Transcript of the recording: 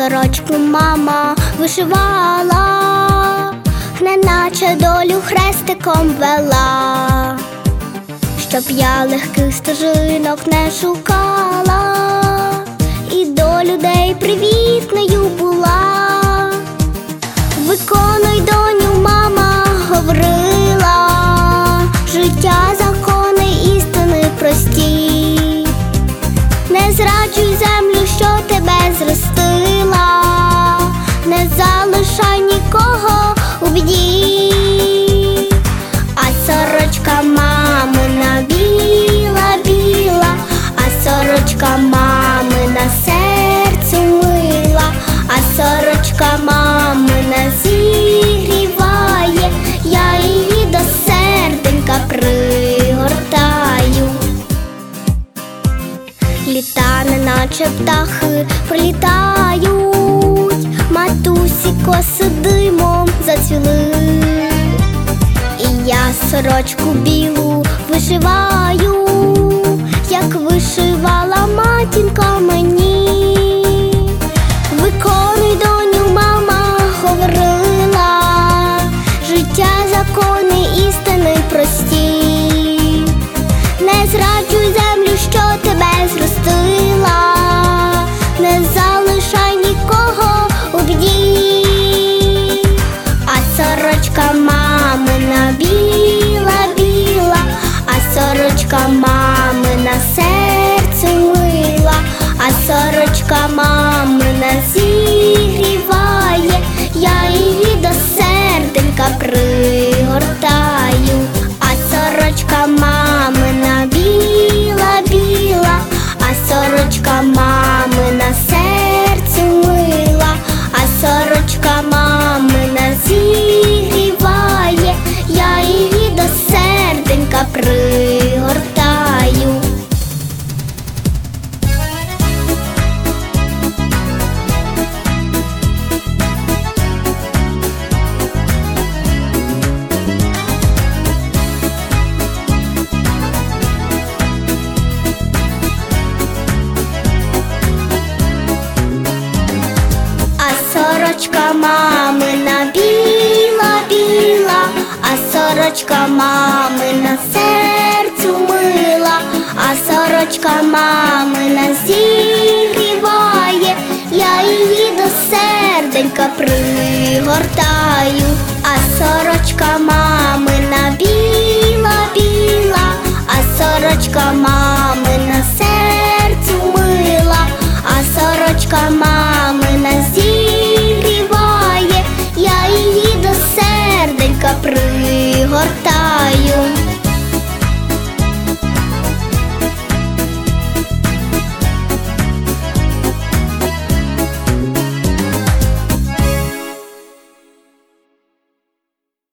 сорочку мама вишивала, неначе долю хрестиком вела, щоб я легких стежинок не шукала, і до людей привітною була. Виконуй, доню, мама говорила, життя, закони, істини прості. Не зраджуй землю, що тебе зростила, не залишай нікого у біді. А сорочка мамина біла-біла, а сорочка мамина серцю мила, а сорочка мамина зігріває, я її до серденька пригортаю. Літа, неначе птахи, пролітають, матусі коси димом зацвіли, і я сорочку білу вишиваю, як вишивала матінка мені. Виконуй, доню, мама говорила, життя, закони, істини прості. Не зраджуй землю, що тебе зростила, не залишай нікого у біді. А сорочка мамина біла-біла, а сорочка мамина серцю мила, а сорочка мамина зігріває, я її до серденька пригортаю. А сорочка мамина біла-біла, а сорочка мамина серцю мила, а сорочка мамина зігріває, я її до серденька пригортаю. Сорочка мамина біла-біла, а сорочка мамина серцю мила, а сорочка мамина зігріває, я її до серденька пригортаю. А сорочка мамина біла-біла, а сорочка мамина серцю мила, а сорочка мамина зігріває, я її до серденька пригортаю.